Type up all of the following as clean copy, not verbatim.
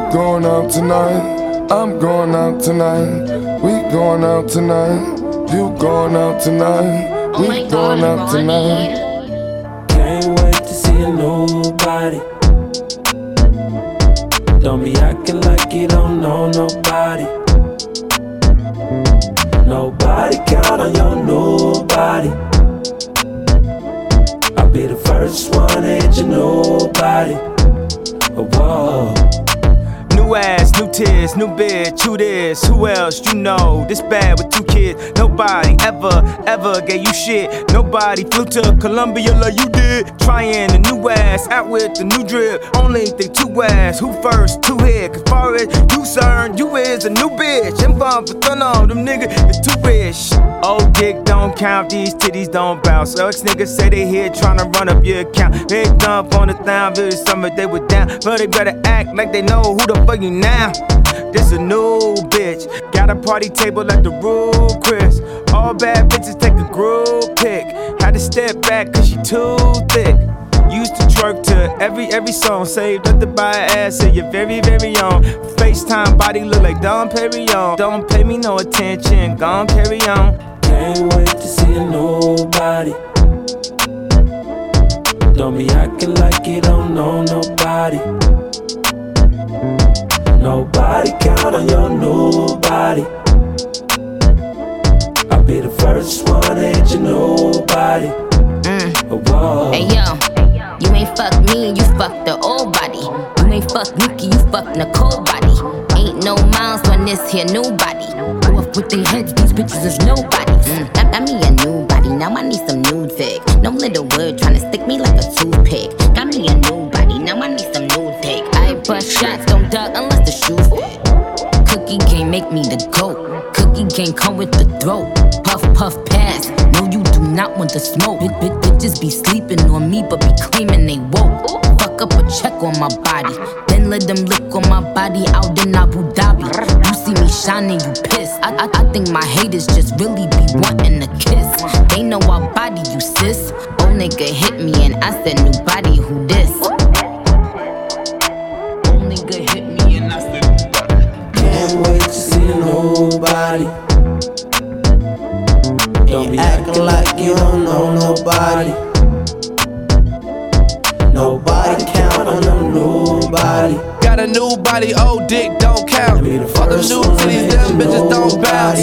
going out tonight. I'm going out tonight. We going out tonight. You going out tonight. We going out tonight. Can't wait to see a nobody. Don't be acting like you don't know nobody. Nobody count on your nobody. I'll be the first one to hit your nobody. Oh, whoa. New ass, new tears, new bitch, who this? Who else you know? This bad with 2 kids. Nobody ever gave you shit. Nobody flew to Colombia like you did. Trying the new ass, out with the new drip. Only think 2 ass, who first, 2 hit. Cause far as you concerned, you is a new bitch. And bump for thun on them niggas is too rich. Old dick don't count, these titties don't bounce. Ex niggas say they here tryna run up your account. Big dump on the town, very summer they were down. But they better act like they know who the fuck you now. This a new bitch, got a party table at the Rude Chris. All bad bitches take a group pic. Had to step back cause she too thick. Used to twerk to every song. Saved up to buy an ass of your very own. FaceTime body look like Dom Perignon. Don't pay me no attention, gon' carry on. Can't wait to see a nobody. Don't be acting like you don't know nobody. Nobody count on your nobody. I'll be the first one to hit your nobody. Whoa. Hey yo, you ain't fuck me, you fuck the old body. You ain't fuck Nikki, you fuck Nicole body. Ain't no miles when this here new body. Go up with their heads, these bitches is nobody. Got me a new body, now I need some nude dick. No little word tryna stick me like a toothpick. Got me a new body, now I need some nude dick. I bust shots, don't duck unless the shoes fit. Cookie can't make me the GOAT. Cookie can't come with the throat. Puff, puff, pass. No, you do not want the smoke. Bitches be sleeping on me, but be claiming they woke. Fuck up a check on my body, then let them lick on my body out in Abu Dhabi. You see me shining, you pissed. I think my haters just really be wanting a kiss. They know I body you, sis. Old nigga hit me and I said, new body, who this? Old nigga hit me and I said, can't wait to see nobody. Don't be acting like you don't know nobody. Nobody count on them nobody. Got a new body, old dick don't count. Fuck them new titties, them bitches don't bounce.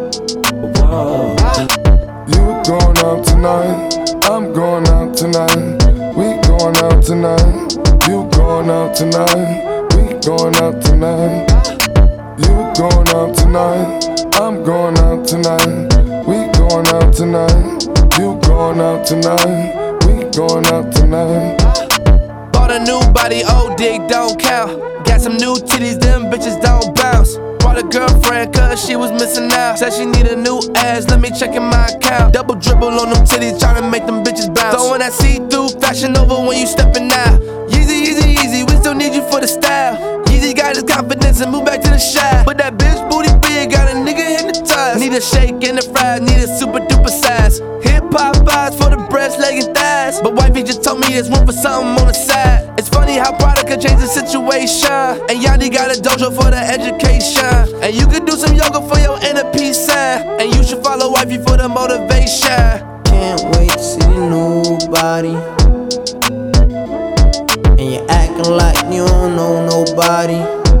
You going out tonight. I'm going out tonight. We going out tonight. You going out tonight. We going out tonight. You going out tonight. I'm going out tonight. We going out tonight. You going out tonight. We going out tonight. Bought a new body, old dick don't count. Got some new titties, them bitches don't bounce. Brought a girlfriend cause she was missing out. Said she need a new ass, let me check in my account. Double dribble on them titties, tryna make them bitches bounce. Throwing that see-through fashion over when you stepping out. Yeezy, easy, easy, we still need you for the style. Yeezy got his confidence and move back to the shop. But that bitch booty big, got a nigga hypnotized. Need a shake and a fries, need a super duper size. Hip-hop vibes for the breast, leg and thighs. But wifey just told me there's room for something on the side. It's funny how product can change the situation. And Yanni got a dojo for the education. And you could do some yoga for your inner peace sign. And you should follow wifey for the motivation. Can't wait to see nobody. And you acting like you don't know nobody.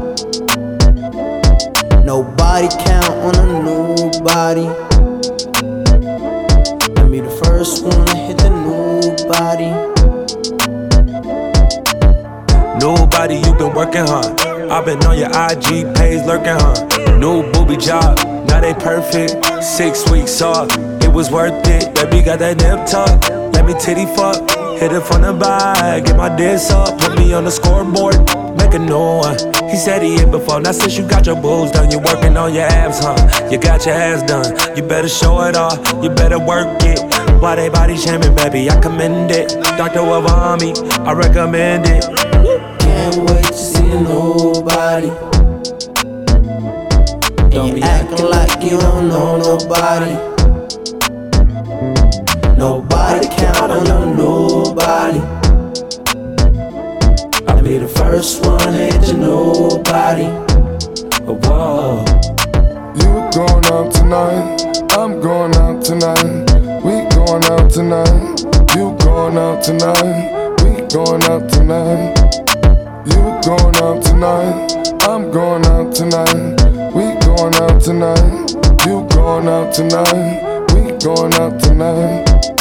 Nobody count on a nobody. Let me the first one to hit the nobody. Nobody, you been working hard. I've been on your IG page lurking hard. New booby job, now they perfect. 6 weeks off, it was worth it. Baby got that nip tuck, let me titty fuck. Hit it from the back, get my diss up. Put me on the scoreboard, make a new one. He said he hit before, now since you got your boobs done, you working on your abs, huh? You got your ass done, you better show it off, you better work it. Why they body shaming, baby, I commend it. Dr. Wavami, I recommend it. Can't wait to see nobody. Don't be acting like you don't know nobody. Nobody count on your nobody. I'll be be the first one, ain't you nobody. Oh, whoa. You going out tonight, I'm going out tonight. We going out tonight. You going out tonight. We going out tonight. You going out tonight, I'm going out tonight. We going out tonight. You going out tonight. We going out tonight.